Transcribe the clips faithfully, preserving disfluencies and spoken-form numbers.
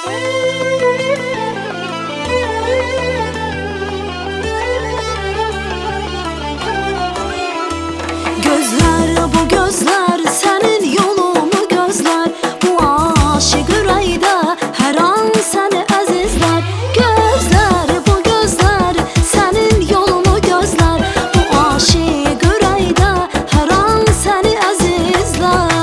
Gözler, bu gözler senin yolunu gözler. Bu aşık yüreğde her an seni azizler. Gözler, bu gözler senin yolunu gözler. Bu aşık yüreğde her an seni azizler.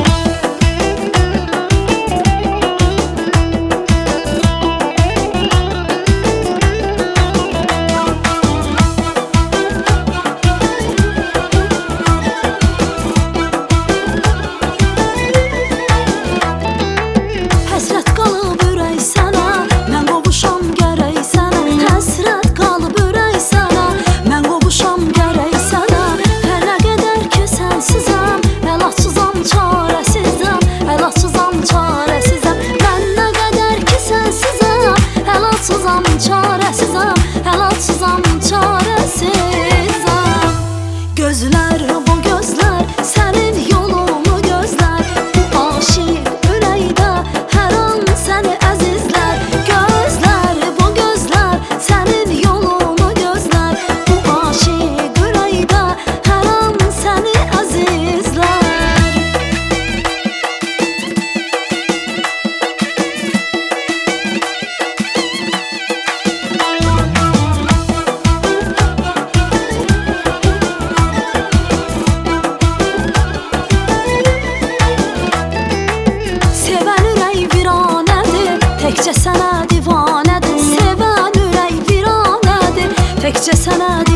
Həsrət qalıb ürək sənə, mən qovuşam gərək sənə. Həsrət qalıb ürək sənə, mən qovuşam gərək sənə. Hər nə qədər ki sənsizəm, əlacsızam, çarəsizəm, əlacsızam, çarəsizəm. Mən nə qədər ki sənsizəm, əlacsızam, çarəsizəm, əlacsızam, çarəsizəm. Gözlər, bu gözlər sənin yolunu gözlər. Bu aşiq ürəkdə hər an səni əzizlər. Gözlər, bu gözlər sənin yolunu gözlər. Bu aşiq ürəkdə hər an səni əzizlər. Sevən ürək viranədir, təkcə sənə divanədir. Sevən ürək viranədir, təkcə sənə divanədir.